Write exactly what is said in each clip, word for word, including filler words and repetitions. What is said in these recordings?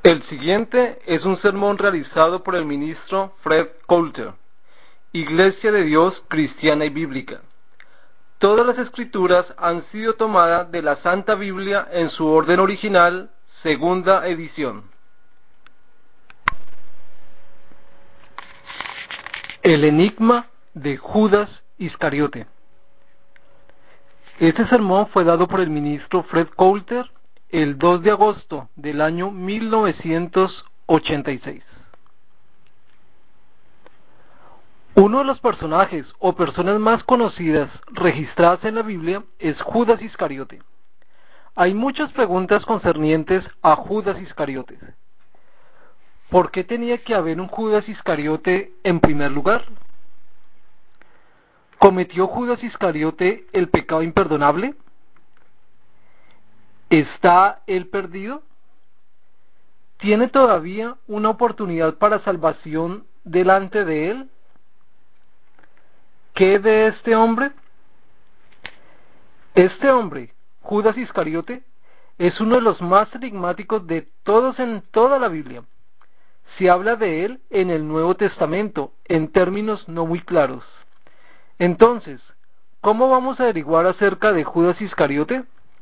El siguiente es un sermón realizado por el ministro Fred Coulter, Iglesia de Dios Cristiana y Bíblica. Todas las escrituras han sido tomadas de la Santa Biblia en su orden original, segunda edición. El enigma de Judas Iscariote. Este sermón fue dado por el ministro Fred Coulter el dos de agosto del año mil novecientos ochenta y seis. Uno de los personajes o personas más conocidas registradas en la Biblia es Judas Iscariote. Hay muchas preguntas concernientes a Judas Iscariote. ¿Por qué tenía que haber un Judas Iscariote en primer lugar? ¿Cometió Judas Iscariote el pecado imperdonable? ¿Está él perdido? ¿Tiene todavía una oportunidad para salvación delante de él? ¿Qué de este hombre? Este hombre, Judas Iscariote, es uno de los más enigmáticos de todos en toda la Biblia. Se habla de él en el Nuevo Testamento, en términos no muy claros. Entonces, ¿cómo vamos a averiguar acerca de Judas Iscariote?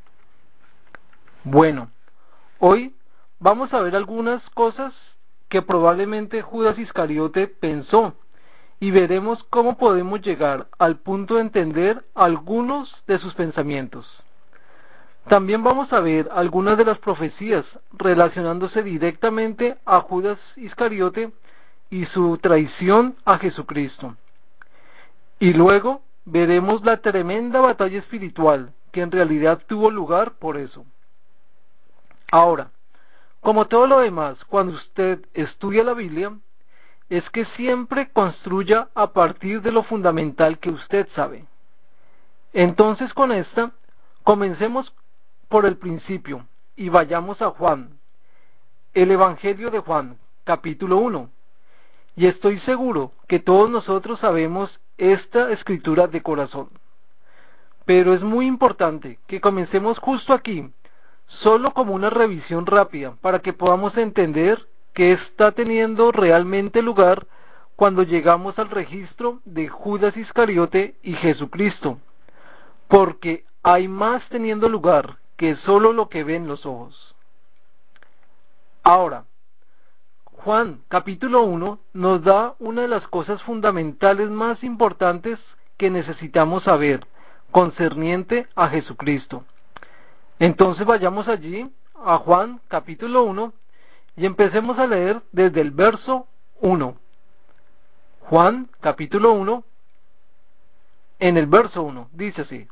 Bueno, hoy vamos a ver algunas cosas que probablemente Judas Iscariote pensó y veremos cómo podemos llegar al punto de entender algunos de sus pensamientos. También vamos a ver algunas de las profecías relacionándose directamente a Judas Iscariote y su traición a Jesucristo. Y luego veremos la tremenda batalla espiritual que en realidad tuvo lugar por eso. Ahora, como todo lo demás, cuando usted estudia la Biblia, es que siempre construya a partir de lo fundamental que usted sabe. Entonces, con esta, comencemos por el principio y vayamos a Juan, el Evangelio de Juan, capítulo uno. Y estoy seguro que todos nosotros sabemos esta escritura de corazón. Pero es muy importante que comencemos justo aquí, solo como una revisión rápida, para que podamos entender qué está teniendo realmente lugar cuando llegamos al registro de Judas Iscariote y Jesucristo, porque hay más teniendo lugar que solo lo que ven los ojos. Ahora, Juan capítulo uno nos da una de las cosas fundamentales más importantes que necesitamos saber, concerniente a Jesucristo. Entonces vayamos allí a Juan capítulo uno y empecemos a leer desde el verso uno. Juan capítulo uno, en el verso uno, dice así: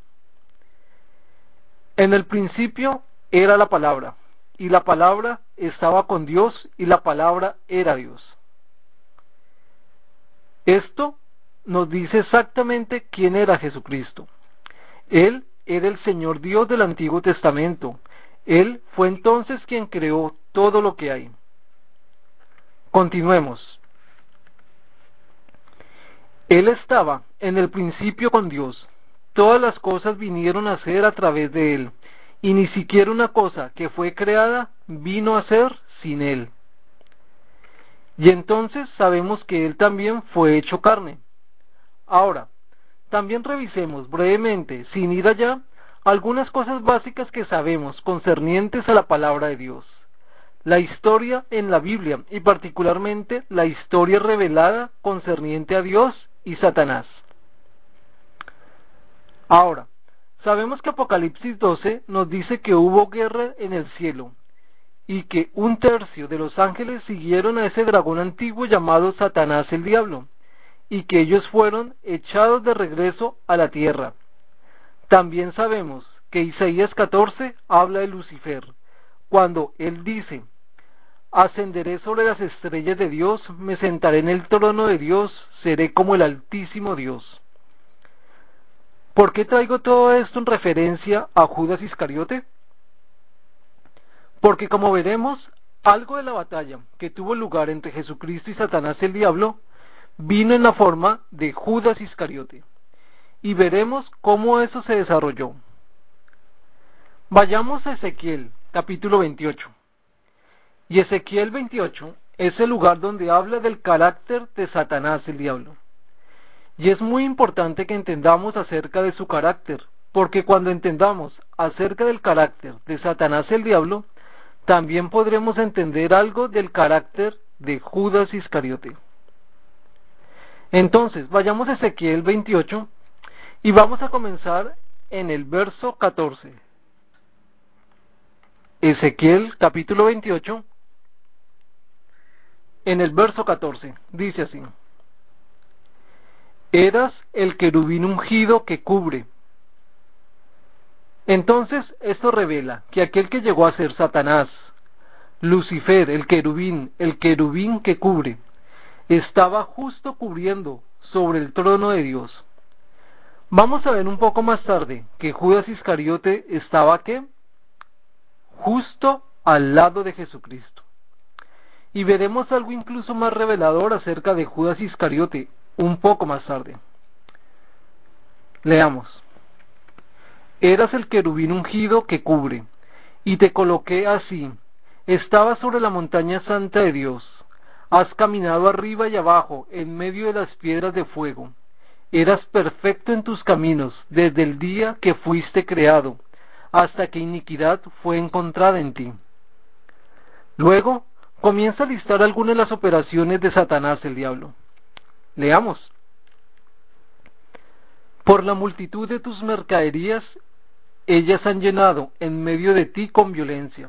En el principio era la palabra, y la palabra estaba con Dios, y la palabra era Dios. Esto nos dice exactamente quién era Jesucristo. Él era el Señor Dios del Antiguo Testamento. Él fue entonces quien creó todo lo que hay. Continuemos. Él estaba en el principio con Dios. Todas las cosas vinieron a ser a través de Él, y ni siquiera una cosa que fue creada vino a ser sin Él. Y entonces sabemos que Él también fue hecho carne. Ahora, también revisemos brevemente, sin ir allá, algunas cosas básicas que sabemos concernientes a la palabra de Dios. La historia en la Biblia, y particularmente la historia revelada concerniente a Dios y Satanás. Ahora, sabemos que Apocalipsis doce nos dice que hubo guerra en el cielo, y que un tercio de los ángeles siguieron a ese dragón antiguo llamado Satanás el Diablo, y que ellos fueron echados de regreso a la tierra. También sabemos que Isaías catorce habla de Lucifer, cuando él dice: Ascenderé sobre las estrellas de Dios, me sentaré en el trono de Dios, seré como el Altísimo Dios. ¿Por qué traigo todo esto en referencia a Judas Iscariote? Porque, como veremos, algo de la batalla que tuvo lugar entre Jesucristo y Satanás el Diablo vino en la forma de Judas Iscariote, y veremos cómo eso se desarrolló. Vayamos a Ezequiel, capítulo veintiocho. Y Ezequiel veintiocho es el lugar donde habla del carácter de Satanás, el diablo. Y es muy importante que entendamos acerca de su carácter, porque cuando entendamos acerca del carácter de Satanás, el diablo, también podremos entender algo del carácter de Judas Iscariote. Entonces, vayamos a Ezequiel veintiocho y vamos a comenzar en el verso catorce. Ezequiel capítulo veintiocho, en el verso catorce, dice así: Eras el querubín ungido que cubre. Entonces, esto revela que aquel que llegó a ser Satanás, Lucifer, el querubín, el querubín que cubre, estaba justo cubriendo sobre el trono de Dios. Vamos a ver un poco más tarde que Judas Iscariote estaba ¿qué? Justo al lado de Jesucristo. Y veremos algo incluso más revelador acerca de Judas Iscariote un poco más tarde. Leamos. Eras el querubín ungido que cubre, y te coloqué así. Estabas sobre la montaña santa de Dios. Has caminado arriba y abajo, en medio de las piedras de fuego. Eras perfecto en tus caminos, desde el día que fuiste creado, hasta que iniquidad fue encontrada en ti. Luego, comienza a listar algunas de las operaciones de Satanás, el diablo. Leamos. Por la multitud de tus mercaderías, ellas han llenado en medio de ti con violencia.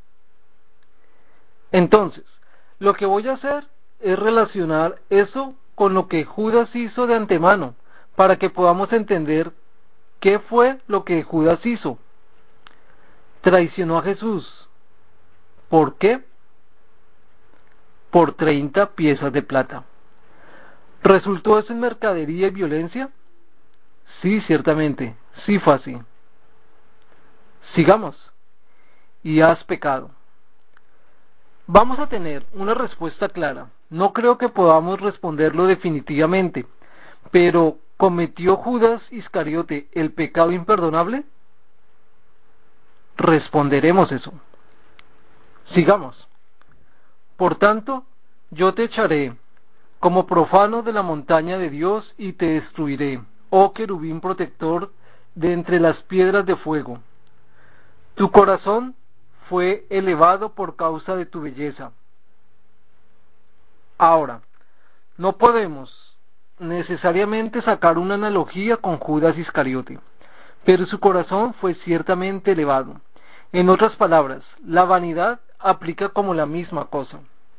Entonces, lo que voy a hacer es relacionar eso con lo que Judas hizo de antemano, para que podamos entender qué fue lo que Judas hizo. Traicionó a Jesús. ¿Por qué? Por treinta piezas de plata. ¿Resultó eso en mercadería y violencia? Sí, ciertamente, sí fue así. Sigamos. Y has pecado. Vamos a tener una respuesta clara. No creo que podamos responderlo definitivamente, pero ¿cometió Judas Iscariote el pecado imperdonable? Responderemos eso. Sigamos. Por tanto, yo te echaré como profano de la montaña de Dios y te destruiré, oh querubín protector de entre las piedras de fuego. Tu corazón fue elevado por causa de tu belleza. Ahora, no podemos necesariamente sacar una analogía con Judas Iscariote, pero su corazón fue ciertamente elevado. En otras palabras, la vanidad aplica como la misma cosa.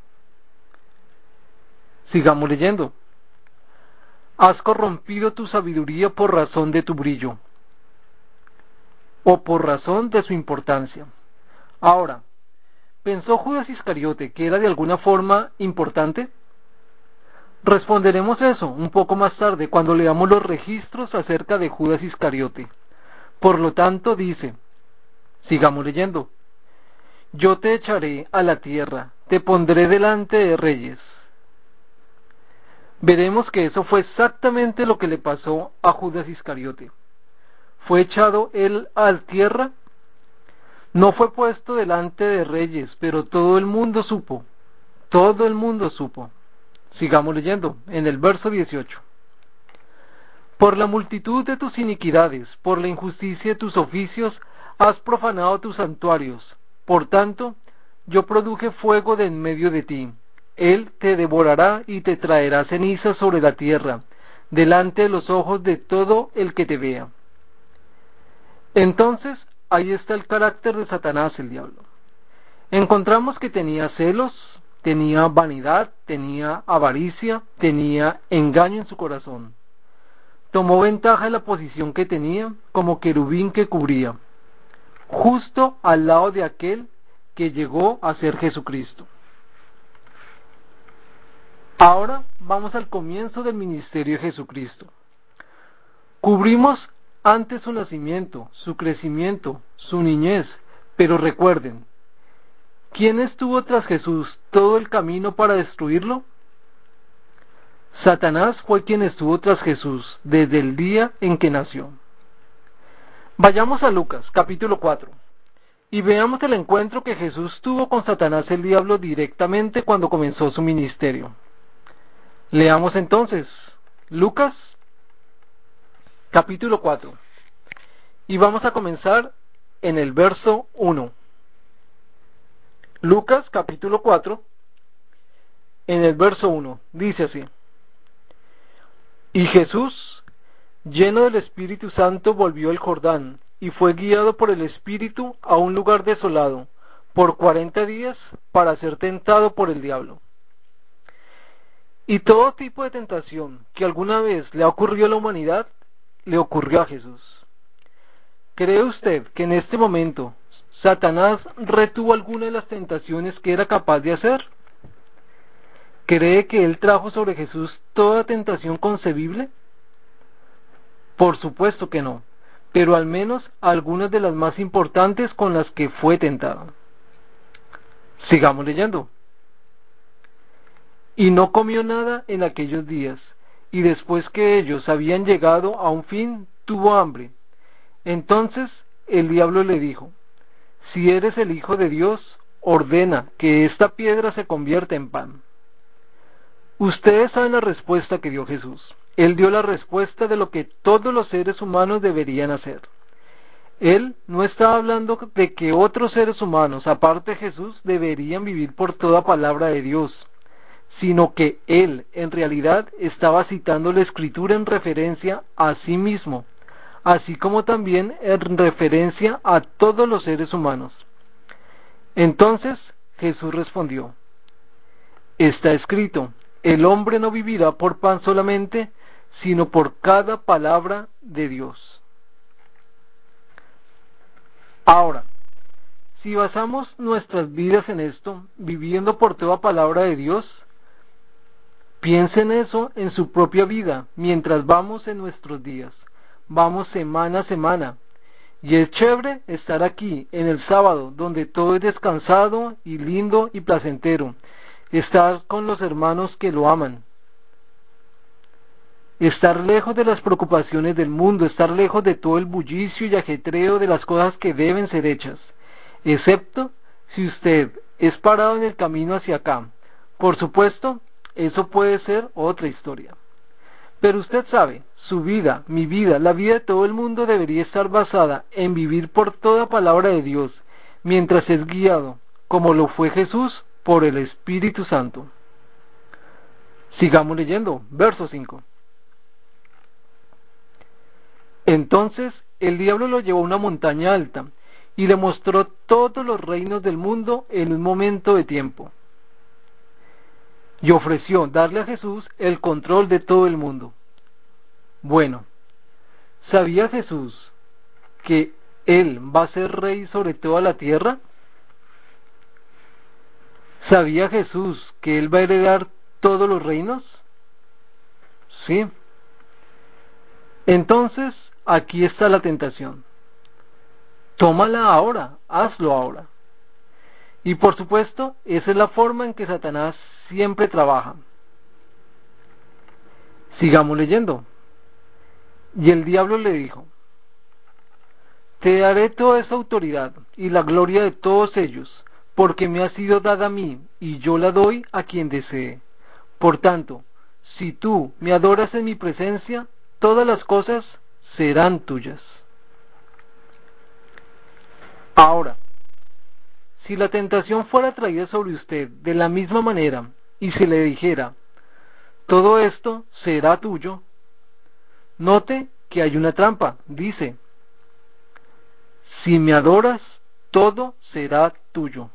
Sigamos leyendo. Has corrompido tu sabiduría por razón de tu brillo, o por razón de su importancia. Ahora, ¿pensó Judas Iscariote que era de alguna forma importante? Responderemos eso un poco más tarde cuando leamos los registros acerca de Judas Iscariote. Por lo tanto, dice, sigamos leyendo. Yo te echaré a la tierra, te pondré delante de reyes. Veremos que eso fue exactamente lo que le pasó a Judas Iscariote. Fue echado él a la tierra, no fue puesto delante de reyes, pero todo el mundo supo, todo el mundo supo. Sigamos leyendo, en el verso dieciocho. Por la multitud de tus iniquidades, por la injusticia de tus oficios, has profanado tus santuarios. Por tanto, yo produje fuego de en medio de ti. Él te devorará y te traerá cenizas sobre la tierra, delante de los ojos de todo el que te vea. Entonces, ahí está el carácter de Satanás, el diablo. Encontramos que tenía celos, tenía vanidad, tenía avaricia, tenía engaño en su corazón. Tomó ventaja de la posición que tenía como querubín que cubría, justo al lado de aquel que llegó a ser Jesucristo. Ahora vamos al comienzo del ministerio de Jesucristo. Cubrimos antes su nacimiento, su crecimiento, su niñez, pero recuerden, ¿quién estuvo tras Jesús todo el camino para destruirlo? Satanás fue quien estuvo tras Jesús desde el día en que nació. Vayamos a Lucas, capítulo cuatro, Y veamos el encuentro que Jesús tuvo con Satanás el diablo directamente cuando comenzó su ministerio. Leamos entonces Lucas capítulo cuatro y vamos a comenzar en el verso uno. Lucas capítulo cuatro en el verso uno dice así: Y Jesús, lleno del Espíritu Santo, volvió el Jordán y fue guiado por el Espíritu a un lugar desolado por cuarenta días para ser tentado por el diablo. Y todo tipo de tentación que alguna vez le ha ocurrido a la humanidad, le ocurrió a Jesús. ¿Cree usted que en este momento Satanás retuvo alguna de las tentaciones que era capaz de hacer? ¿Cree que él trajo sobre Jesús toda tentación concebible? Por supuesto que no, pero al menos algunas de las más importantes con las que fue tentado. Sigamos leyendo. Y no comió nada en aquellos días, y después que ellos habían llegado a un fin, tuvo hambre. Entonces el diablo le dijo: Si eres el Hijo de Dios, ordena que esta piedra se convierta en pan. Ustedes saben la respuesta que dio Jesús. Él dio la respuesta de lo que todos los seres humanos deberían hacer. Él no estaba hablando de que otros seres humanos, aparte de Jesús, deberían vivir por toda palabra de Dios, sino que él, en realidad, estaba citando la Escritura en referencia a sí mismo, así como también en referencia a todos los seres humanos. Entonces Jesús respondió: Está escrito, el hombre no vivirá por pan solamente, sino por cada palabra de Dios. Ahora, si basamos nuestras vidas en esto, viviendo por toda palabra de Dios, piensen eso en su propia vida, mientras vamos en nuestros días. Vamos semana a semana. Y es chévere estar aquí, en el sábado, donde todo es descansado y lindo y placentero. Estar con los hermanos que lo aman. Estar lejos de las preocupaciones del mundo, estar lejos de todo el bullicio y ajetreo de las cosas que deben ser hechas, excepto si usted es parado en el camino hacia acá. Por supuesto, eso puede ser otra historia. Pero usted sabe, su vida, mi vida, la vida de todo el mundo debería estar basada en vivir por toda palabra de Dios, mientras es guiado, como lo fue Jesús, por el Espíritu Santo. Sigamos leyendo, verso cinco. Entonces el diablo lo llevó a una montaña alta y le mostró todos los reinos del mundo en un momento de tiempo. Y ofreció darle a Jesús el control de todo el mundo. Bueno, ¿sabía Jesús que Él va a ser rey sobre toda la tierra? ¿Sabía Jesús que Él va a heredar todos los reinos? Sí. Entonces, aquí está la tentación. Tómala ahora, hazlo ahora. Y por supuesto, esa es la forma en que Satanás siempre trabaja. Sigamos leyendo. Y el diablo le dijo: Te daré toda esa autoridad y la gloria de todos ellos, porque me ha sido dada a mí, y yo la doy a quien desee. Por tanto, si tú me adoras en mi presencia, todas las cosas serán tuyas. Ahora, si la tentación fuera traída sobre usted de la misma manera, y se le dijera: todo esto será tuyo, note que hay una trampa. Dice: si me adoras, todo será tuyo.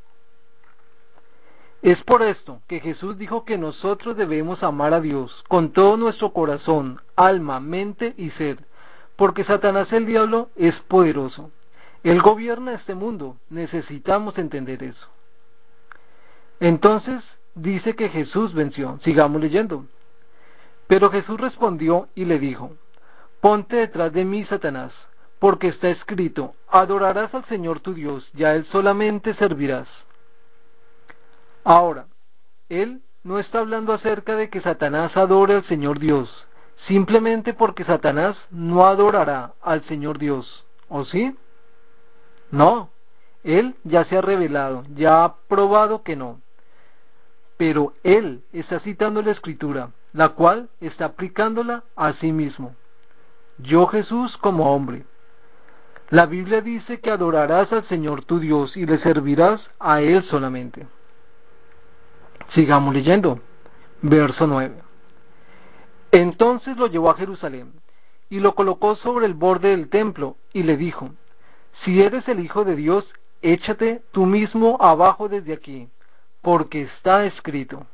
Es por esto que Jesús dijo que nosotros debemos amar a Dios con todo nuestro corazón, alma, mente y ser, porque Satanás el diablo es poderoso. Él gobierna este mundo, necesitamos entender eso. Entonces dice que Jesús venció. Sigamos leyendo. Pero Jesús respondió y le dijo: Ponte detrás de mí, Satanás, porque está escrito: adorarás al Señor tu Dios, y a Él solamente servirás. Ahora, Él no está hablando acerca de que Satanás adore al Señor Dios, simplemente porque Satanás no adorará al Señor Dios, ¿o sí? No, Él ya se ha revelado, ya ha probado que no. Pero Él está citando la Escritura, la cual está aplicándola a sí mismo. Yo, Jesús, como hombre. La Biblia dice que adorarás al Señor tu Dios y le servirás a Él solamente. Sigamos leyendo. Verso nueve. Entonces lo llevó a Jerusalén y lo colocó sobre el borde del templo y le dijo: si eres el Hijo de Dios, échate tú mismo abajo desde aquí, porque está escrito.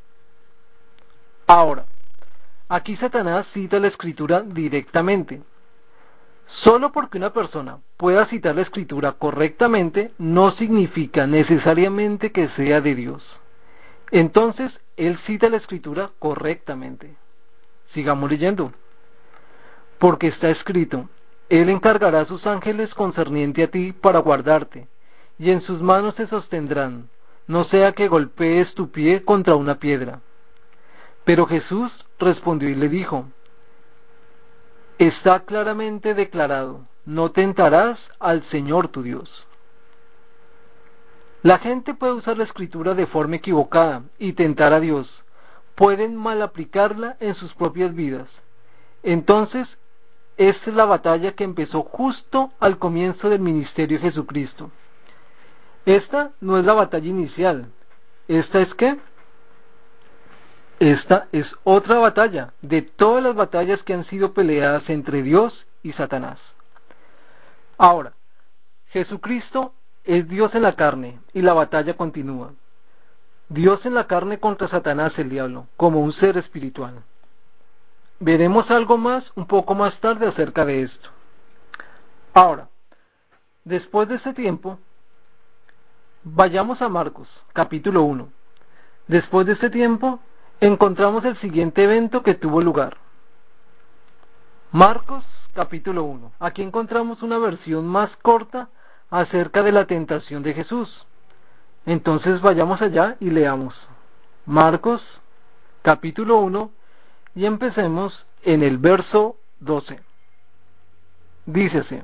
Ahora, aquí Satanás cita la Escritura directamente. Solo porque una persona pueda citar la Escritura correctamente no significa necesariamente que sea de Dios. Entonces, él cita la Escritura correctamente. Sigamos leyendo. Porque está escrito: Él encargará a sus ángeles concerniente a ti para guardarte, y en sus manos te sostendrán, no sea que golpees tu pie contra una piedra. Pero Jesús respondió y le dijo: está claramente declarado, no tentarás al Señor tu Dios. La gente puede usar la Escritura de forma equivocada y tentar a Dios. Pueden mal aplicarla en sus propias vidas. Entonces, esta es la batalla que empezó justo al comienzo del ministerio de Jesucristo. Esta no es la batalla inicial. ¿Esta es qué? Esta es otra batalla de todas las batallas que han sido peleadas entre Dios y Satanás. Ahora, Jesucristo es Dios en la carne y la batalla continúa. Dios en la carne contra Satanás, el diablo, como un ser espiritual. Veremos algo más un poco más tarde acerca de esto. Ahora, después de este tiempo, vayamos a Marcos, capítulo uno. Después de este tiempo, encontramos el siguiente evento que tuvo lugar. Marcos, capítulo uno. Aquí encontramos una versión más corta acerca de la tentación de Jesús. Entonces vayamos allá y leamos. Marcos, capítulo uno, y empecemos en el verso doce. Dícese: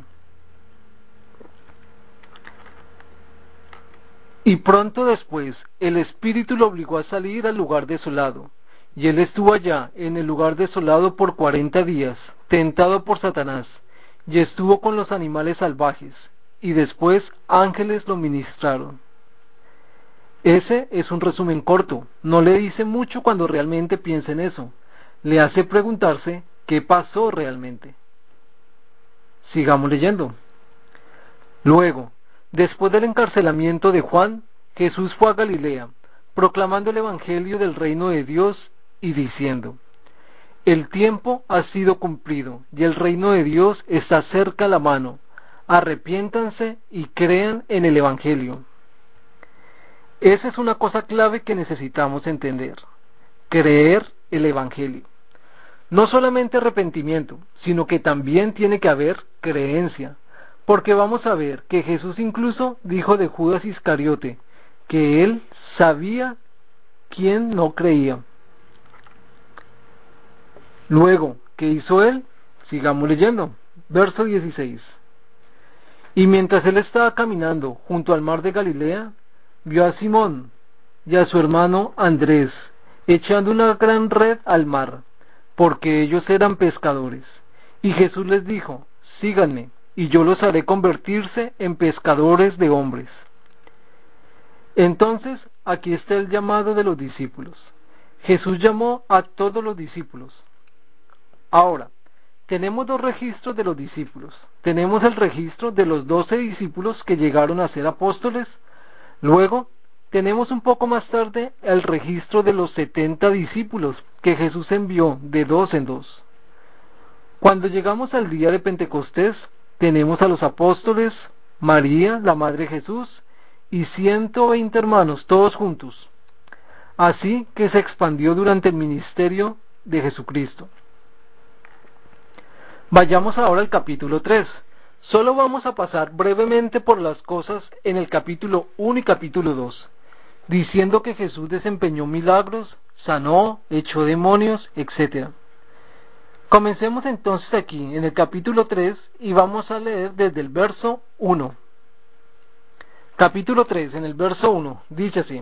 y pronto después el Espíritu lo obligó a salir al lugar desolado, y él estuvo allá en el lugar desolado por cuarenta días, tentado por Satanás, y estuvo con los animales salvajes, y después ángeles lo ministraron. Ese es un resumen corto, no le dice mucho cuando realmente piensa en eso, le hace preguntarse qué pasó realmente. Sigamos leyendo. Luego, después del encarcelamiento de Juan, Jesús fue a Galilea, proclamando el evangelio del reino de Dios y diciendo: el tiempo ha sido cumplido y el reino de Dios está cerca a la mano. Arrepiéntanse y crean en el evangelio. Esa es una cosa clave que necesitamos entender: creer el evangelio. No solamente arrepentimiento, sino que también tiene que haber creencia, porque vamos a ver que Jesús incluso dijo de Judas Iscariote que él sabía quién no creía. Luego, ¿qué hizo él? Sigamos leyendo. Verso dieciséis. Y mientras él estaba caminando junto al mar de Galilea, vio a Simón y a su hermano Andrés echando una gran red al mar, porque ellos eran pescadores. Y Jesús les dijo: síganme, y yo los haré convertirse en pescadores de hombres. Entonces, aquí está el llamado de los discípulos. Jesús llamó a todos los discípulos. Ahora, tenemos dos registros de los discípulos. Tenemos el registro de los doce discípulos que llegaron a ser apóstoles. Luego, tenemos un poco más tarde el registro de los setenta discípulos que Jesús envió de dos en dos. Cuando llegamos al día de Pentecostés, tenemos a los apóstoles, María, la madre de Jesús, y ciento veinte hermanos, todos juntos. Así que se expandió durante el ministerio de Jesucristo. Vayamos ahora al capítulo tres. Solo vamos a pasar brevemente por las cosas en el capítulo uno y capítulo dos, diciendo que Jesús desempeñó milagros, sanó, echó demonios, etcétera. Comencemos entonces aquí en el capítulo tres y vamos a leer desde el verso uno. Capítulo tres, en el verso uno, dice así: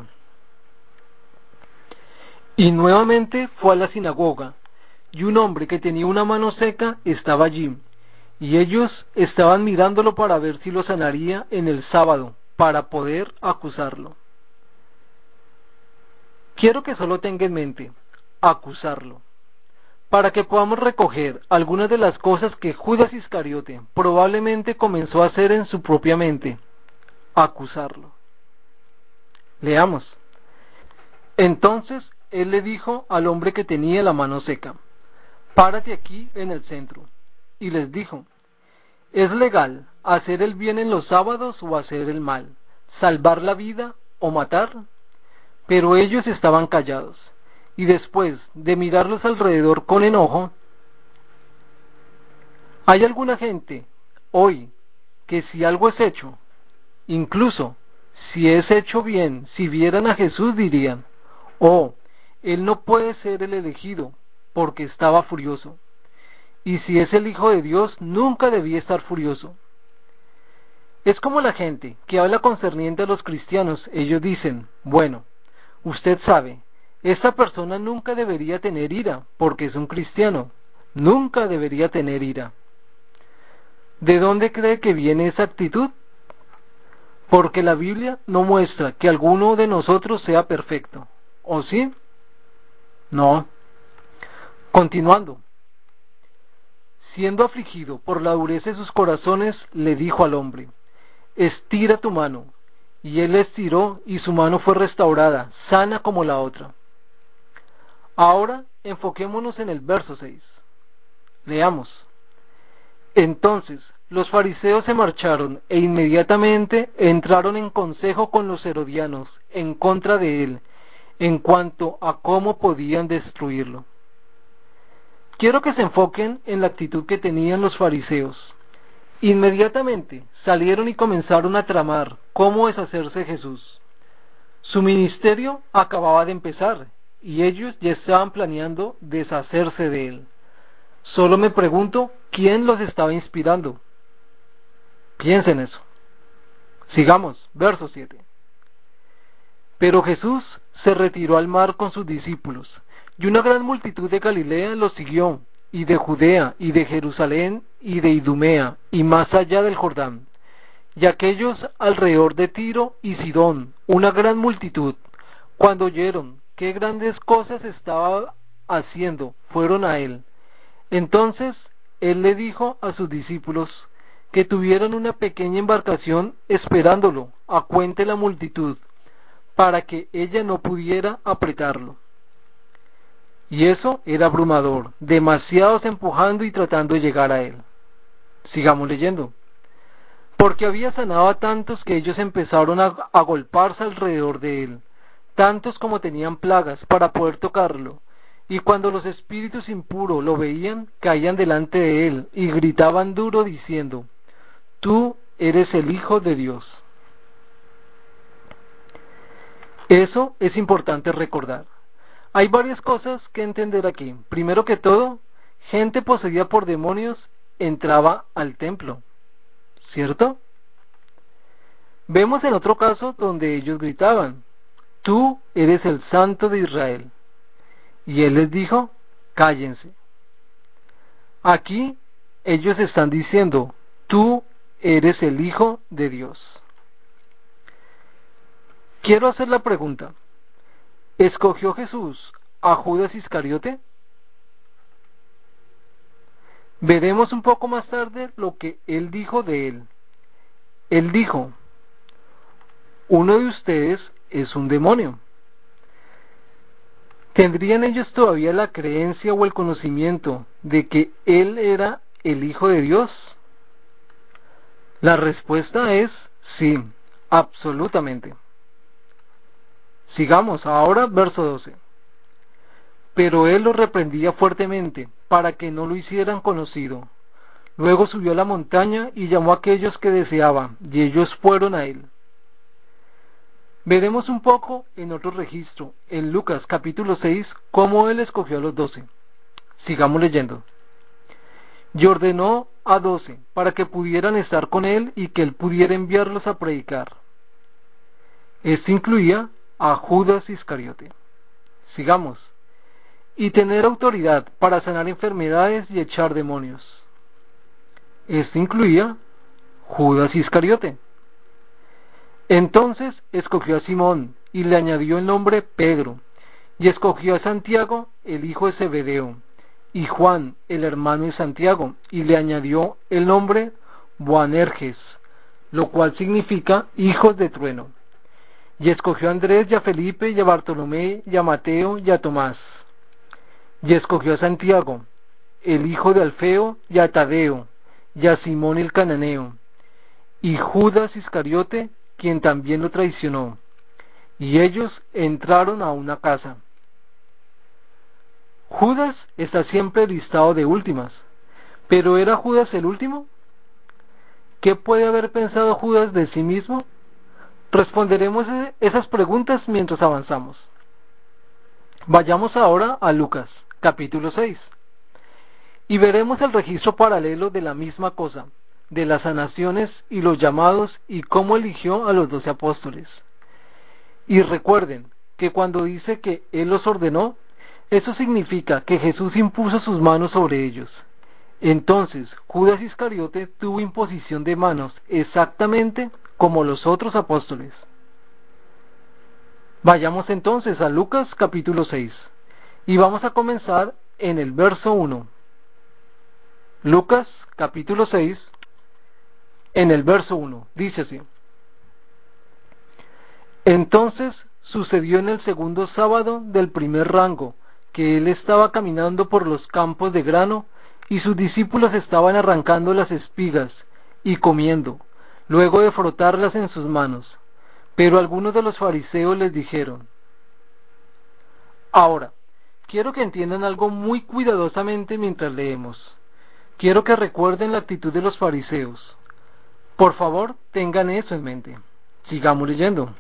Y nuevamente fue a la sinagoga, y un hombre que tenía una mano seca estaba allí, y ellos estaban mirándolo para ver si lo sanaría en el sábado, para poder acusarlo. Quiero que solo tenga en mente, acusarlo, para que podamos recoger algunas de las cosas que Judas Iscariote probablemente comenzó a hacer en su propia mente, acusarlo. Leamos. Entonces él le dijo al hombre que tenía la mano seca: Párate aquí en el centro. Y les dijo: ¿Es legal hacer el bien en los sábados o hacer el mal? ¿Salvar la vida o matar? Pero ellos estaban callados. Y después de mirarlos alrededor con enojo, hay alguna gente hoy que si algo es hecho, incluso si es hecho bien, si vieran a Jesús dirían: oh, él no puede ser el elegido porque estaba furioso. Y si es el Hijo de Dios, nunca debía estar furioso. Es como la gente que habla concerniente a los cristianos. Ellos dicen: bueno, usted sabe, esta persona nunca debería tener ira porque es un cristiano. Nunca debería tener ira. ¿De dónde cree que viene esa actitud? Porque la Biblia no muestra que alguno de nosotros sea perfecto. ¿O sí? No. Continuando. Siendo afligido por la dureza de sus corazones, le dijo al hombre: estira tu mano. Y él estiró, y su mano fue restaurada, sana como la otra. Ahora enfoquémonos en el verso seis. Leamos. Entonces los fariseos se marcharon, e inmediatamente entraron en consejo con los herodianos en contra de él, en cuanto a cómo podían destruirlo. Quiero que se enfoquen en la actitud que tenían los fariseos. Inmediatamente salieron y comenzaron a tramar cómo deshacerse de Jesús. Su ministerio acababa de empezar y ellos ya estaban planeando deshacerse de él. Solo me pregunto quién los estaba inspirando. Piensen eso. Sigamos, verso siete. Pero Jesús se retiró al mar con sus discípulos, y una gran multitud de Galilea lo siguió, y de Judea, y de Jerusalén, y de Idumea, y más allá del Jordán, y aquellos alrededor de Tiro y Sidón, una gran multitud, cuando oyeron qué grandes cosas estaba haciendo, fueron a él. Entonces él le dijo a sus discípulos que tuvieran una pequeña embarcación esperándolo, a cuenta de la multitud, para que ella no pudiera apretarlo. Y eso era abrumador, demasiados empujando y tratando de llegar a él. Sigamos leyendo. Porque había sanado a tantos que ellos empezaron a agolparse alrededor de él, tantos como tenían plagas, para poder tocarlo. Y cuando los espíritus impuros lo veían, caían delante de él y gritaban duro diciendo: Tú eres el Hijo de Dios. Eso es importante recordar. Hay varias cosas que entender aquí. Primero que todo, gente poseída por demonios entraba al templo, ¿cierto? Vemos en otro caso donde ellos gritaban: Tú eres el Santo de Israel. Y él les dijo: cállense. Aquí ellos están diciendo: Tú eres el Hijo de Dios. Quiero hacer la pregunta: ¿escogió Jesús a Judas Iscariote? Veremos un poco más tarde lo que él dijo de él. Él dijo: uno de ustedes es un demonio. ¿Tendrían ellos todavía la creencia o el conocimiento de que él era el Hijo de Dios? La respuesta es sí, absolutamente. Sigamos ahora, verso doce. Pero él los reprendía fuertemente, para que no lo hicieran conocido. Luego subió a la montaña y llamó a aquellos que deseaba, y ellos fueron a él. Veremos un poco en otro registro, en Lucas capítulo seis, cómo él escogió a los doce. Sigamos leyendo. Y ordenó a doce, para que pudieran estar con él y que él pudiera enviarlos a predicar. Esto incluía a Judas Iscariote. Sigamos. Y tener autoridad para sanar enfermedades y echar demonios. Esto incluía Judas Iscariote. Entonces escogió a Simón y le añadió el nombre Pedro, y escogió a Santiago, el hijo de Zebedeo, y Juan, el hermano de Santiago, y le añadió el nombre Boanerges, lo cual significa hijos de trueno. Y escogió a Andrés y a Felipe y a Bartolomé y a Mateo y a Tomás. Y escogió a Santiago, el hijo de Alfeo, y a Tadeo, y a Simón el cananeo, y Judas Iscariote, quien también lo traicionó. Y ellos entraron a una casa. Judas está siempre listado de últimas, pero ¿era Judas el último? ¿Qué puede haber pensado Judas de sí mismo? Responderemos esas preguntas mientras avanzamos. Vayamos ahora a Lucas, capítulo seis, y veremos el registro paralelo de la misma cosa, de las sanaciones y los llamados y cómo eligió a los doce apóstoles. Y recuerden que cuando dice que Él los ordenó, eso significa que Jesús impuso sus manos sobre ellos. Entonces, Judas Iscariote tuvo imposición de manos exactamente como los otros apóstoles. Vayamos entonces a Lucas capítulo seis, y vamos a comenzar en el verso uno. Lucas capítulo seis, en el verso uno, dice así: Entonces sucedió en el segundo sábado del primer rango, que él estaba caminando por los campos de grano, y sus discípulos estaban arrancando las espigas y comiendo, luego de frotarlas en sus manos. Pero algunos de los fariseos les dijeron: Ahora, quiero que entiendan algo muy cuidadosamente mientras leemos. Quiero que recuerden la actitud de los fariseos. Por favor, tengan eso en mente. Sigamos leyendo.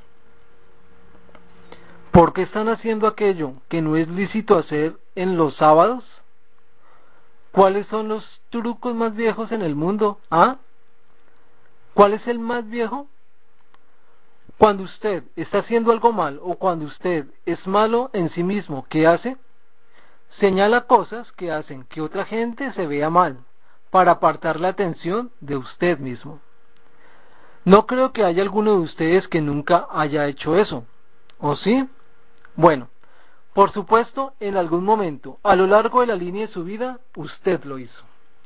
¿Por qué están haciendo aquello que no es lícito hacer en los sábados? ¿Cuáles son los trucos más viejos en el mundo? ¿Ah? ¿Cuál es el más viejo? Cuando usted está haciendo algo mal o cuando usted es malo en sí mismo, ¿qué hace? Señala cosas que hacen que otra gente se vea mal, para apartar la atención de usted mismo. No creo que haya alguno de ustedes que nunca haya hecho eso, ¿o sí? Bueno, por supuesto, en algún momento, a lo largo de la línea de su vida, usted lo hizo.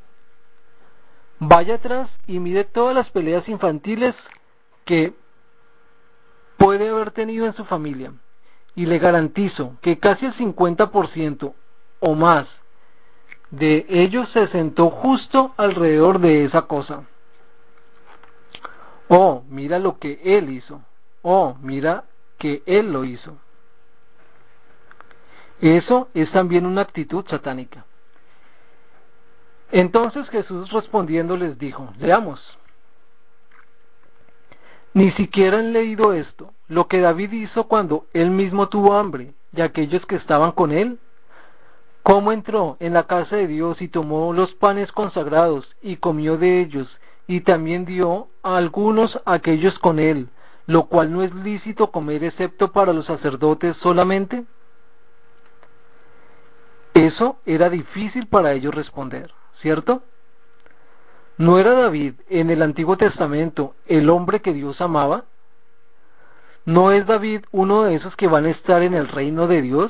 Vaya atrás y mire todas las peleas infantiles que puede haber tenido en su familia, y le garantizo que casi el cincuenta por ciento o más de ellos se sentó justo alrededor de esa cosa. Oh, mira lo que él hizo. Oh, mira que él lo hizo. Eso es también una actitud satánica. Entonces Jesús respondiendo les dijo, leamos: Ni siquiera han leído esto, lo que David hizo cuando él mismo tuvo hambre, y aquellos que estaban con él, cómo entró en la casa de Dios y tomó los panes consagrados y comió de ellos, y también dio a algunos a aquellos con él, lo cual no es lícito comer excepto para los sacerdotes solamente. Eso era difícil para ellos responder, ¿cierto? ¿No era David en el Antiguo Testamento el hombre que Dios amaba? ¿No es David uno de esos que van a estar en el reino de Dios?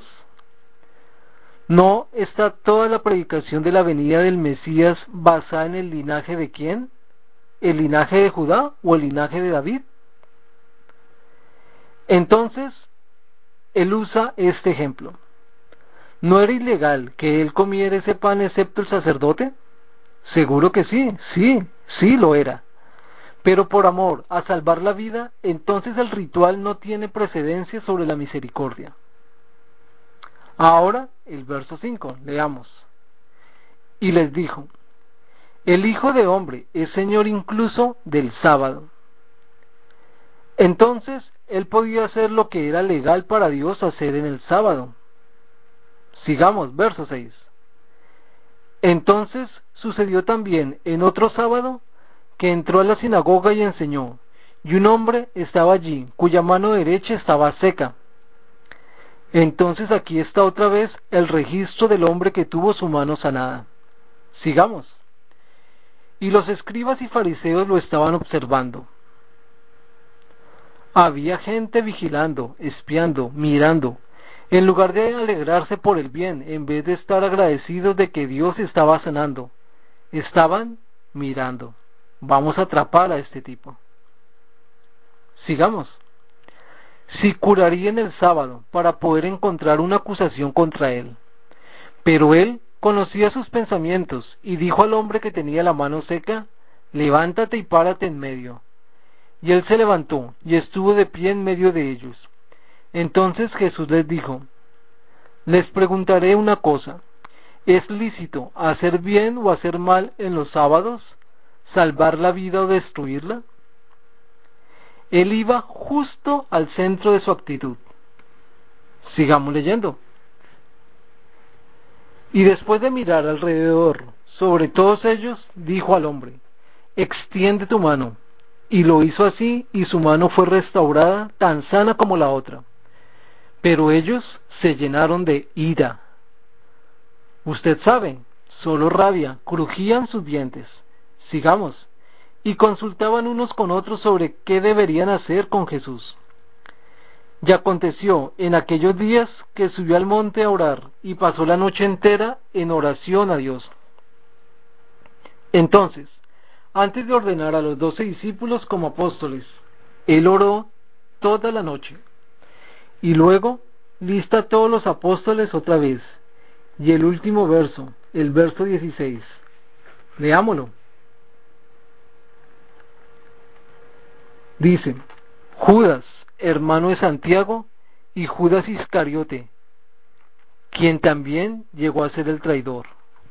¿No está toda la predicación de la venida del Mesías basada en el linaje de quién? ¿El linaje de Judá o el linaje de David? Entonces, él usa este ejemplo. ¿No era ilegal que él comiera ese pan excepto el sacerdote? Seguro que sí, sí, sí lo era. Pero por amor a salvar la vida, entonces el ritual no tiene precedencia sobre la misericordia. Ahora, el verso cinco, leamos. Y les dijo: El Hijo de Hombre es Señor incluso del sábado. Entonces, él podía hacer lo que era legal para Dios hacer en el sábado. Sigamos, verso seis. Entonces sucedió también en otro sábado que entró a la sinagoga y enseñó, y un hombre estaba allí, cuya mano derecha estaba seca. Entonces aquí está otra vez el registro del hombre que tuvo su mano sanada. Sigamos. Y los escribas y fariseos lo estaban observando. Había gente vigilando, espiando, mirando, en lugar de alegrarse por el bien, en vez de estar agradecidos de que Dios estaba sanando. Estaban mirando. Vamos a atrapar a este tipo. Sigamos. Si curaría en el sábado para poder encontrar una acusación contra él. Pero él conocía sus pensamientos y dijo al hombre que tenía la mano seca: levántate y párate en medio. Y él se levantó y estuvo de pie en medio de ellos. Entonces Jesús les dijo: les preguntaré una cosa, ¿es lícito hacer bien o hacer mal en los sábados? ¿Salvar la vida o destruirla? Él iba justo al centro de su actitud. Sigamos leyendo. Y después de mirar alrededor sobre todos ellos, dijo al hombre: extiende tu mano. Y lo hizo así, y su mano fue restaurada, tan sana como la otra. Pero ellos se llenaron de ira. Usted sabe, solo rabia, crujían sus dientes. Sigamos. Y consultaban unos con otros sobre qué deberían hacer con Jesús. Y aconteció en aquellos días que subió al monte a orar, y pasó la noche entera en oración a Dios. Entonces, antes de ordenar a los doce discípulos como apóstoles, él oró toda la noche. Y luego lista a todos los apóstoles otra vez. Y el último verso, el verso dieciséis. Leámoslo. Dice: Judas, hermano de Santiago, y Judas Iscariote, quien también llegó a ser el traidor.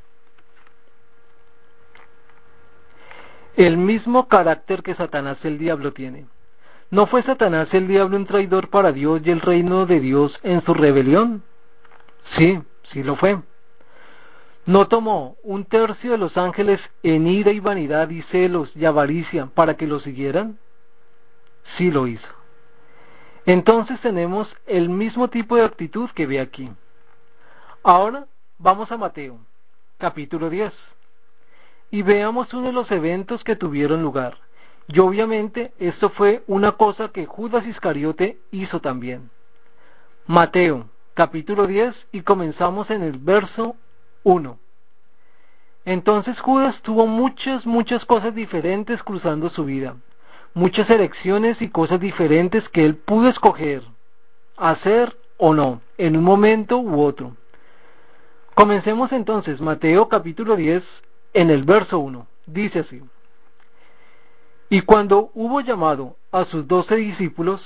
El mismo carácter que Satanás el diablo tiene. ¿No fue Satanás el diablo un traidor para Dios y el reino de Dios en su rebelión? Sí, sí lo fue. ¿No tomó un tercio de los ángeles en ira y vanidad y celos y avaricia para que lo siguieran? Sí lo hizo. Entonces tenemos el mismo tipo de actitud que ve aquí. Ahora vamos a Mateo, capítulo diez. Y veamos uno de los eventos que tuvieron lugar. Y obviamente esto fue una cosa que Judas Iscariote hizo también. Mateo, capítulo diez, y comenzamos en el verso uno. Entonces Judas tuvo muchas, muchas cosas diferentes cruzando su vida. Muchas elecciones y cosas diferentes que él pudo escoger, hacer o no, en un momento u otro. Comencemos entonces, Mateo capítulo diez, en el verso uno. Dice así: y cuando hubo llamado a sus doce discípulos,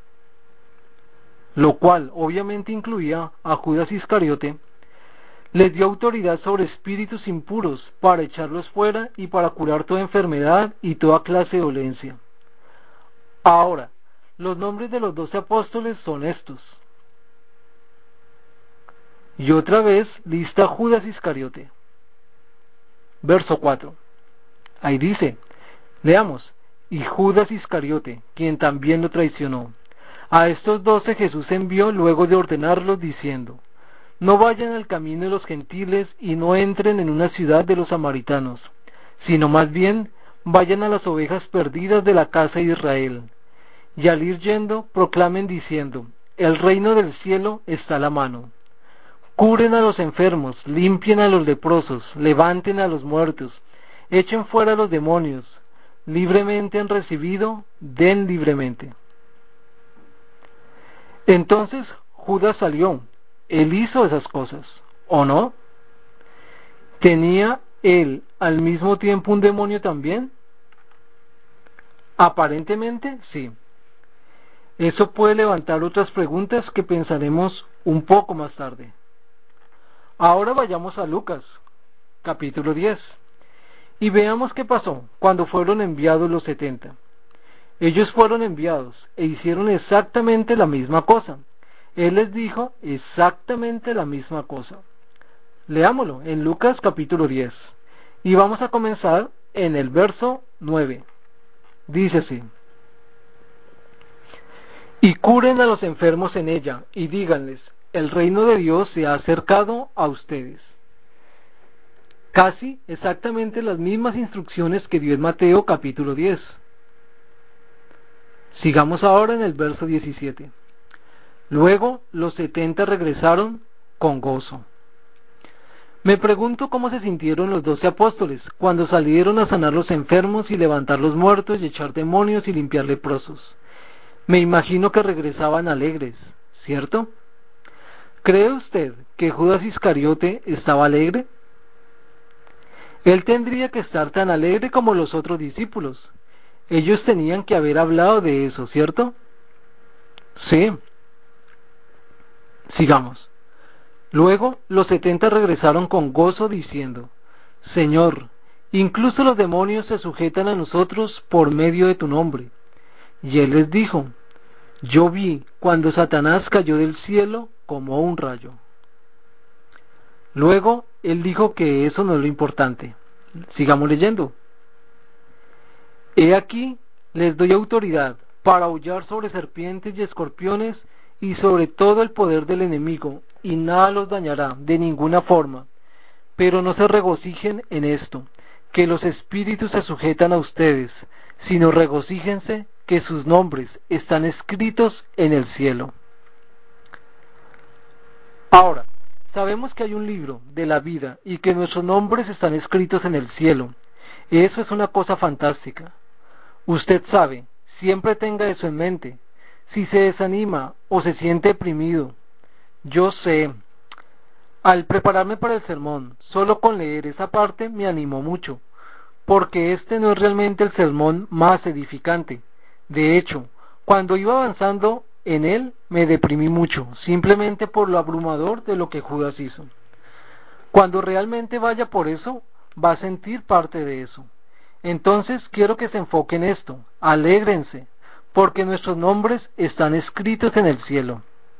lo cual obviamente incluía a Judas Iscariote, les dio autoridad sobre espíritus impuros para echarlos fuera y para curar toda enfermedad y toda clase de dolencia. Ahora, los nombres de los doce apóstoles son estos. Y otra vez lista Judas Iscariote. Verso cuatro. Ahí dice, leamos: y Judas Iscariote, quien también lo traicionó. A estos doce Jesús envió luego de ordenarlos diciendo: no vayan al camino de los gentiles y no entren en una ciudad de los samaritanos, sino más bien vayan a las ovejas perdidas de la casa de Israel. Y al ir yendo, proclamen diciendo: el reino del cielo está a la mano. Curen a los enfermos, limpien a los leprosos, levanten a los muertos, echen fuera a los demonios. Libremente han recibido, den libremente. Entonces Judas salió. Él hizo esas cosas, ¿o no? ¿Tenía él al mismo tiempo un demonio también? Aparentemente, sí. Eso puede levantar otras preguntas que pensaremos un poco más tarde. Ahora vayamos a Lucas, capítulo diez, y veamos qué pasó cuando fueron enviados los setenta. Ellos fueron enviados e hicieron exactamente la misma cosa. Él les dijo exactamente la misma cosa. Leámoslo en Lucas capítulo diez, y vamos a comenzar en el verso nueve. Dice así: y curen a los enfermos en ella, y díganles, el reino de Dios se ha acercado a ustedes. Casi exactamente las mismas instrucciones que dio en Mateo capítulo diez. Sigamos ahora en el verso diecisiete. Luego los setenta regresaron con gozo. Me pregunto cómo se sintieron los doce apóstoles cuando salieron a sanar los enfermos y levantar los muertos y echar demonios y limpiar leprosos. Me imagino que regresaban alegres, ¿cierto? ¿Cree usted que Judas Iscariote estaba alegre? Él tendría que estar tan alegre como los otros discípulos. Ellos tenían que haber hablado de eso, ¿cierto? Sí. Sigamos. Luego los setenta regresaron con gozo diciendo, Señor, incluso los demonios se sujetan a nosotros por medio de tu nombre. Y él les dijo, yo vi cuando Satanás cayó del cielo como un rayo. Luego él dijo que eso no es lo importante. Sigamos leyendo. He aquí, les doy autoridad para aullar sobre serpientes y escorpiones y sobre todo el poder del enemigo, y nada los dañará de ninguna forma. Pero no se regocijen en esto, que los espíritus se sujetan a ustedes, sino regocíjense que sus nombres están escritos en el cielo. Ahora, sabemos que hay un libro de la vida y que nuestros nombres están escritos en el cielo. Eso es una cosa fantástica. Usted sabe, siempre tenga eso en mente. Si se desanima o se siente deprimido, yo sé. Al prepararme para el sermón, solo con leer esa parte me animó mucho, porque este no es realmente el sermón más edificante. De hecho, cuando iba avanzando en él, me deprimí mucho, simplemente por lo abrumador de lo que Judas hizo. Cuando realmente vaya por eso, va a sentir parte de eso. Entonces quiero que se enfoque en esto, alégrense, porque nuestros nombres están escritos en el cielo.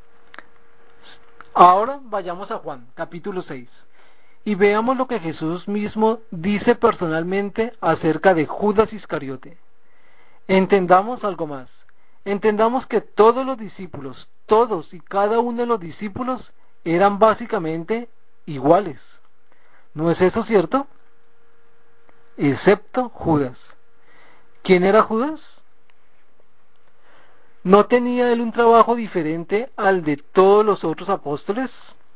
Ahora vayamos a Juan, capítulo seis, y veamos lo que Jesús mismo dice personalmente acerca de Judas Iscariote. Entendamos algo más. Entendamos que todos los discípulos, todos y cada uno de los discípulos, eran básicamente iguales. ¿No es eso cierto? Excepto Judas. ¿Quién era Judas? ¿No tenía él un trabajo diferente al de todos los otros apóstoles?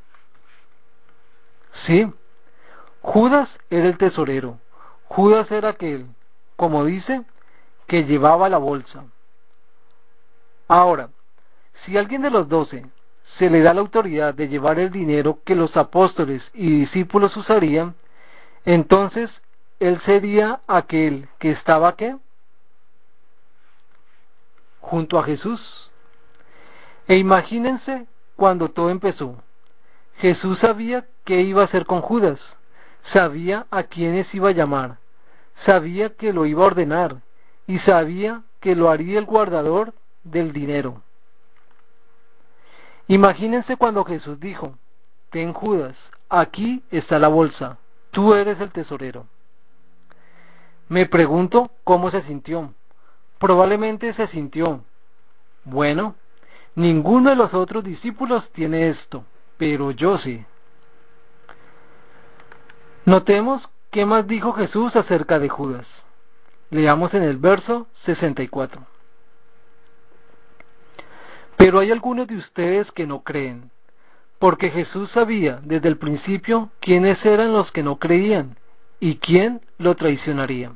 Sí. Judas era el tesorero. Judas era aquel, como dice, que llevaba la bolsa. Ahora, si a alguien de los doce se le da la autoridad de llevar el dinero que los apóstoles y discípulos usarían, entonces él sería aquel que estaba ¿qué? Junto a Jesús. E imagínense cuando todo empezó. Jesús sabía qué iba a hacer con Judas, sabía a quiénes iba a llamar, sabía que lo iba a ordenar y sabía que lo haría el guardador del dinero. Imagínense cuando Jesús dijo, ten Judas, aquí está la bolsa, tú eres el tesorero. Me pregunto cómo se sintió. Probablemente se sintió, bueno, ninguno de los otros discípulos tiene esto, pero yo sí. Notemos qué más dijo Jesús acerca de Judas. Leamos en el verso sesenta y cuatro. Pero hay algunos de ustedes que no creen, porque Jesús sabía desde el principio quiénes eran los que no creían y quién lo traicionaría.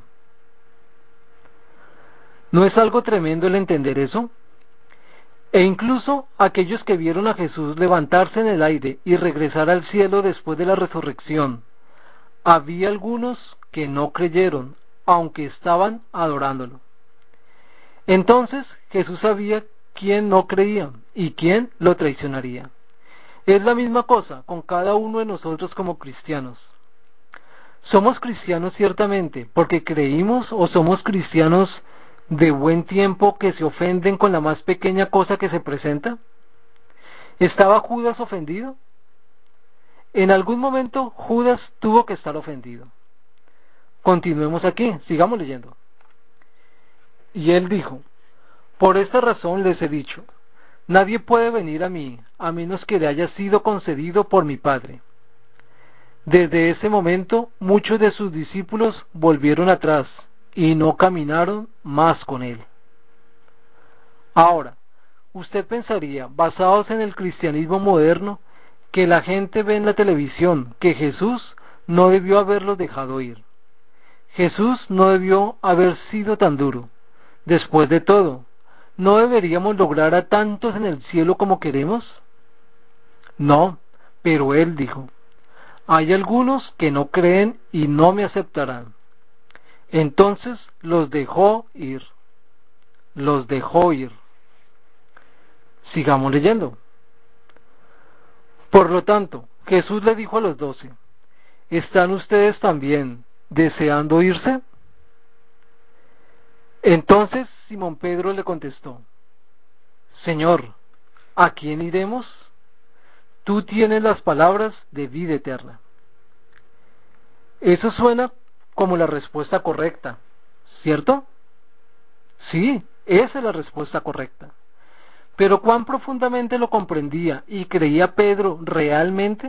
¿No es algo tremendo el entender eso? E incluso aquellos que vieron a Jesús levantarse en el aire y regresar al cielo después de la resurrección, había algunos que no creyeron, aunque estaban adorándolo. Entonces Jesús sabía quién no creía y quién lo traicionaría. Es la misma cosa con cada uno de nosotros como cristianos. ¿Somos cristianos ciertamente porque creímos o somos cristianos de buen tiempo que se ofenden con la más pequeña cosa que se presenta? ¿Estaba Judas ofendido? En algún momento Judas tuvo que estar ofendido. Continuemos aquí, sigamos leyendo. Y él dijo, por esta razón les he dicho, Nadie puede venir a mí, a menos que le haya sido concedido por mi Padre. Desde ese momento, muchos de sus discípulos volvieron atrás y no caminaron más con él. Ahora, usted pensaría, basados en el cristianismo moderno, que la gente ve en la televisión que Jesús no debió haberlos dejado ir. Jesús no debió haber sido tan duro. Después de todo, ¿no deberíamos lograr a tantos en el cielo como queremos? No, pero él dijo, hay algunos que no creen y no me aceptarán. Entonces los dejó ir. Los dejó ir. Sigamos leyendo. Por lo tanto, Jesús le dijo a los doce, ¿están ustedes también deseando irse? Entonces Simón Pedro le contestó, Señor, ¿a quién iremos? Tú tienes las palabras de vida eterna. Eso suena como la respuesta correcta, ¿cierto? Sí, esa es la respuesta correcta. Pero ¿cuán profundamente lo comprendía y creía Pedro realmente?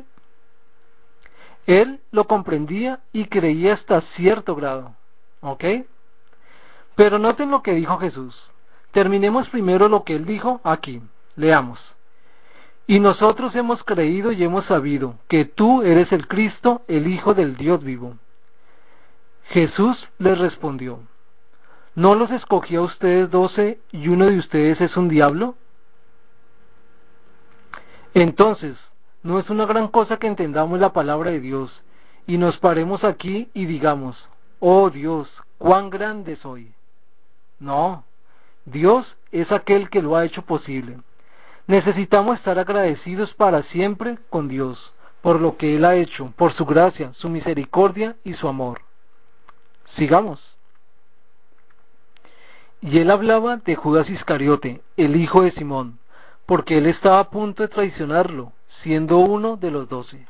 Él lo comprendía y creía hasta cierto grado, ¿ok? Pero noten lo que dijo Jesús. Terminemos primero lo que él dijo aquí. Leamos. Y nosotros hemos creído y hemos sabido que tú eres el Cristo, el Hijo del Dios vivo. Jesús les respondió, ¿no los escogió a ustedes doce y uno de ustedes es un diablo? Entonces, ¿no es una gran cosa que entendamos la palabra de Dios y nos paremos aquí y digamos, oh Dios, cuán grande soy? No, Dios es aquel que lo ha hecho posible. Necesitamos estar agradecidos para siempre con Dios, por lo que Él ha hecho, por su gracia, su misericordia y su amor. Sigamos. Y él hablaba de Judas Iscariote, el hijo de Simón, porque él estaba a punto de traicionarlo, siendo uno de los doce.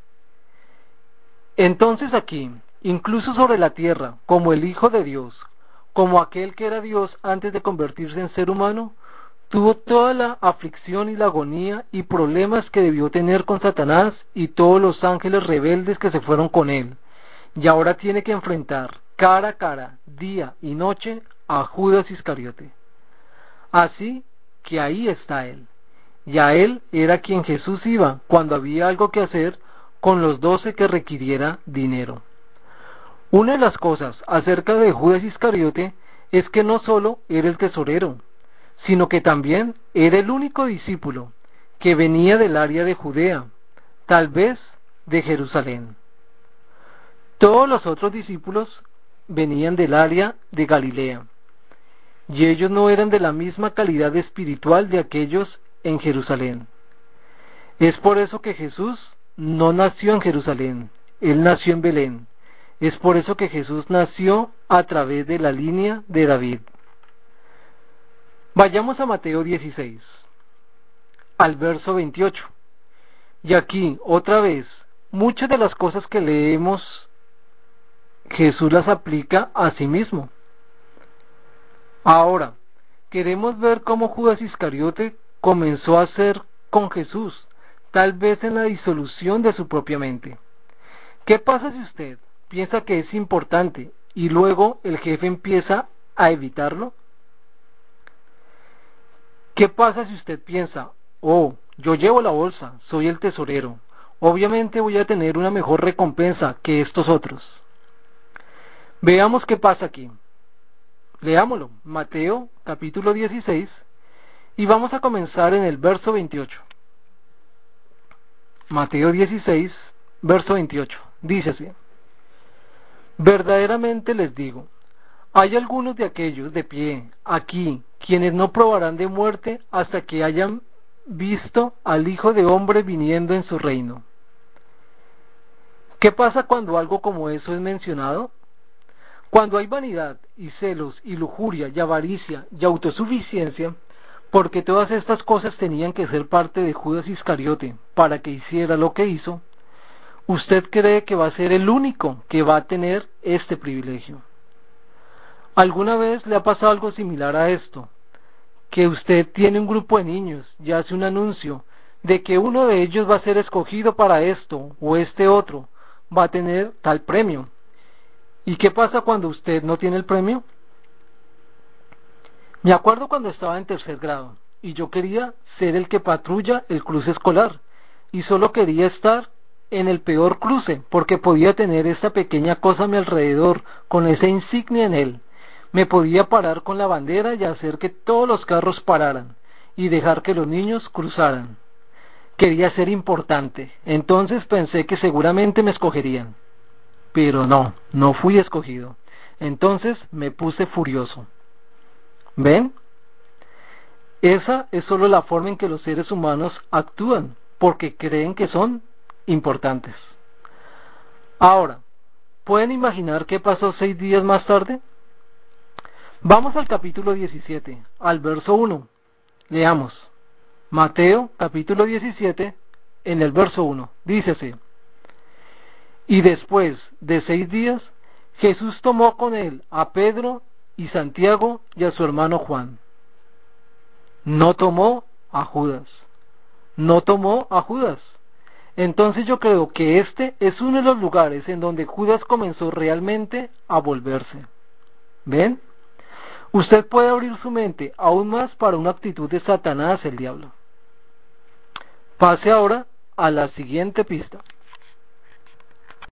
Entonces aquí, incluso sobre la tierra, como el Hijo de Dios, como aquel que era Dios antes de convertirse en ser humano, tuvo toda la aflicción y la agonía y problemas que debió tener con Satanás y todos los ángeles rebeldes que se fueron con él, y ahora tiene que enfrentar cara a cara, día y noche, a Judas Iscariote. Así que ahí está él, y a él era quien Jesús iba cuando había algo que hacer con los doce que requiriera dinero. Una de las cosas acerca de Judas Iscariote es que no solo era el tesorero, sino que también era el único discípulo que venía del área de Judea, tal vez de Jerusalén. Todos los otros discípulos venían del área de Galilea, y ellos no eran de la misma calidad espiritual de aquellos en Jerusalén. Es por eso que Jesús no nació en Jerusalén, él nació en Belén. Es por eso que Jesús nació a través de la línea de David. Vayamos a Mateo dieciséis, al verso veintiocho. Y aquí, otra vez, muchas de las cosas que leemos, Jesús las aplica a sí mismo. Ahora, queremos ver cómo Judas Iscariote comenzó a hacer con Jesús, tal vez en la disolución de su propia mente. ¿Qué pasa si usted piensa que es importante y luego el jefe empieza a evitarlo? ¿Qué pasa si usted piensa, oh, yo llevo la bolsa, soy el tesorero, obviamente voy a tener una mejor recompensa que estos otros? Veamos qué pasa aquí. Leámoslo, Mateo capítulo dieciséis, y vamos a comenzar en el verso veintiocho. Mateo dieciséis, verso veintiocho, dice así: verdaderamente les digo, hay algunos de aquellos de pie aquí, quienes no probarán de muerte hasta que hayan visto al Hijo de Hombre viniendo en su reino. ¿Qué pasa cuando algo como eso es mencionado? Cuando hay vanidad y celos y lujuria y avaricia y autosuficiencia, porque todas estas cosas tenían que ser parte de Judas Iscariote para que hiciera lo que hizo, usted cree que va a ser el único que va a tener este privilegio. ¿Alguna vez le ha pasado algo similar a esto? que usted tiene un grupo de niños y hace un anuncio de que uno de ellos va a ser escogido para esto o este otro va a tener tal premio. ¿Y qué pasa cuando usted no tiene el premio? Me acuerdo cuando estaba en tercer grado y yo quería ser el que patrulla el cruce escolar y solo quería estar en el peor cruce porque podía tener esta pequeña cosa a mi alrededor con esa insignia en él. Me podía parar con la bandera y hacer que todos los carros pararan y dejar que los niños cruzaran. Quería ser importante, entonces pensé que seguramente me escogerían. Pero no, no fui escogido. Entonces me puse furioso. ¿Ven? Esa es solo la forma en que los seres humanos actúan, porque creen que son importantes. Ahora, ¿pueden imaginar qué pasó seis días más tarde? Vamos al capítulo diecisiete, al verso uno. Leamos. Mateo, capítulo diecisiete, en el verso uno. Dícese: Y después de seis días, Jesús tomó con él a Pedro y Santiago y a su hermano Juan. No tomó a Judas. No tomó a Judas. Entonces yo creo que este es uno de los lugares en donde Judas comenzó realmente a volverse. ¿Ven? Usted puede abrir su mente aún más para una actitud de Satanás, el diablo. Pase ahora a la siguiente pista.